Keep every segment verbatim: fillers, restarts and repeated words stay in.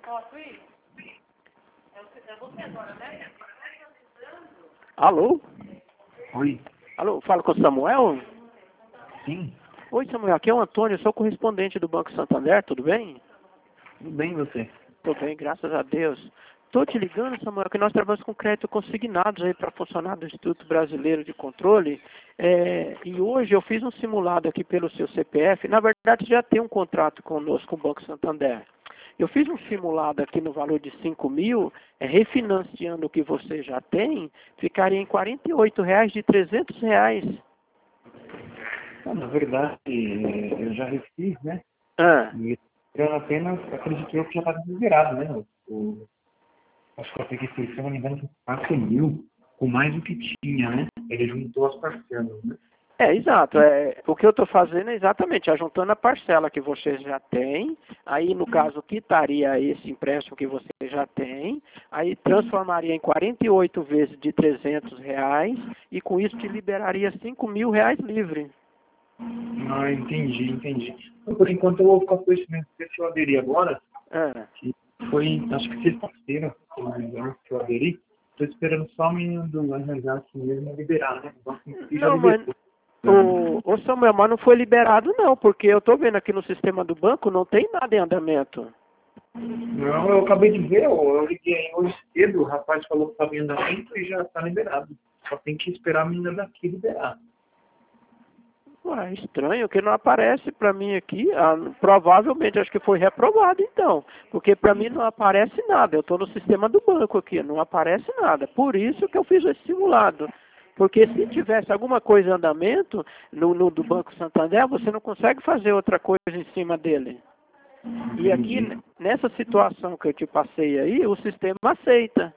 Alô? Oi. Alô, fala com o Samuel? Sim. Oi, Samuel, aqui é o Antônio, sou correspondente do Banco Santander, tudo bem? Tudo bem, você? Tudo bem, graças a Deus. Estou te ligando, Samuel, que nós trabalhamos com crédito consignados aí para funcionário do Instituto Brasileiro de Controle. É, e hoje eu fiz um simulado aqui pelo seu C P F. Na verdade, já tem um contrato conosco com o Banco Santander. Eu fiz um simulado aqui no valor de cinco mil, é, refinanciando o que você já tem, ficaria em quarenta e oito reais de trezentos reais. Ah, na verdade, eh, eu já refiz, né? Ah. E eu apenas acredito eu que já estava liberado, né? O, o- acho que eu peguei, se eu não me engano, quatro mil, com mais do que tinha, né? Ele juntou as parcelas, né? É, exato. É, o que eu estou fazendo é exatamente ajuntando a parcela que você já tem, aí no caso quitaria esse empréstimo que você já tem, aí transformaria em quarenta e oito vezes de trezentos reais e com isso te liberaria cinco mil reais livre. Ah, entendi, entendi. Então, por enquanto eu vou ficar com esse mesmo que eu aderi agora, Ah. que foi, acho que sexta-feira, se eu não me engano, que eu aderi. Estou esperando só a menina do R H aqui mesmo liberar, né? Então, e já Não, mas liberou. o, o Samuel, mas não foi liberado não, porque eu estou vendo aqui no sistema do banco, não tem nada em andamento. Não, eu acabei de ver, eu, eu liguei hoje cedo, o rapaz falou que estava em andamento e já está liberado. Só tem que esperar a menina daqui liberar. Ué, estranho que não aparece para mim aqui. Ah, provavelmente acho que foi reprovado então, porque para mim não aparece nada. Eu estou no sistema do banco aqui, não aparece nada. Por isso que eu fiz esse simulado. Porque se tivesse alguma coisa em andamento no, no do Banco Santander, você não consegue fazer outra coisa em cima dele. E aqui, Entendi. nessa situação que eu te passei aí, o sistema aceita.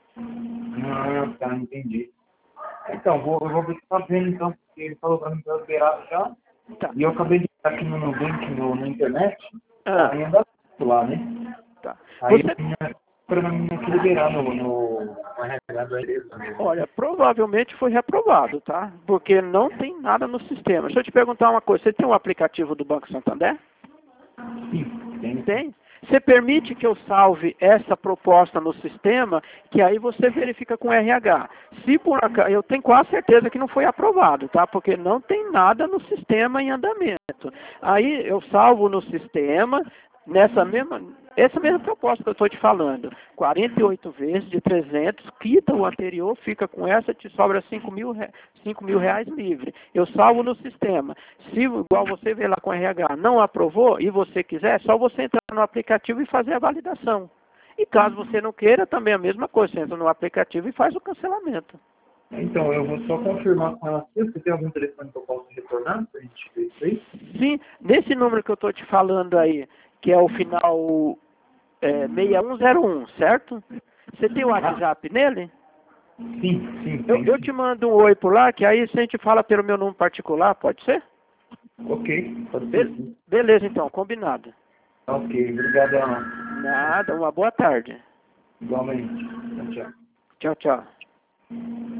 Ah, tá, entendi. Então, vou, eu vou ver se tá vendo então, porque ele falou para mim que tá liberado já. Tá. E eu acabei de estar aqui no Nubank, no, na internet, Ah, tá em andamento lá, né? tá. Aí Você a menina, para a menina aqui liberar no, no, no R H da empresa. Olha, provavelmente foi reprovado, tá? Porque não tem nada no sistema. Deixa eu te perguntar uma coisa. Você tem um aplicativo do Banco Santander? Sim, tem. Tem? Você permite que eu salve essa proposta no sistema, que aí você verifica com o R H. Se por acaso, eu tenho quase certeza que não foi aprovado, tá? Porque não tem nada no sistema em andamento. Aí eu salvo no sistema, nessa mesma, essa mesma proposta que eu estou te falando. quarenta e oito vezes de trezentos, quita o anterior, fica com essa, te sobra cinco mil, re- cinco mil reais livre. Eu salvo no sistema. Se, igual você vê lá com o R H, não aprovou e você quiser, é só você entrar no aplicativo e fazer a validação. E caso você não queira, também a mesma coisa, você entra no aplicativo e faz o cancelamento. Então, eu vou só confirmar com ela aqui. Você tem algum telefone que eu possa retornar para a gente ver isso aí? Sim, nesse número que eu estou te falando aí, que é o final é, seis um zero um, certo? Você tem o WhatsApp nele? Sim, sim, Eu, tem eu sim. te mando um oi por lá, que aí se a gente fala pelo meu número particular, pode ser? Ok, pode ser Be- sim. beleza então, combinado. Ok, obrigado, Ana. Nada, uma boa tarde. Igualmente. Tchau, tchau. Tchau, tchau.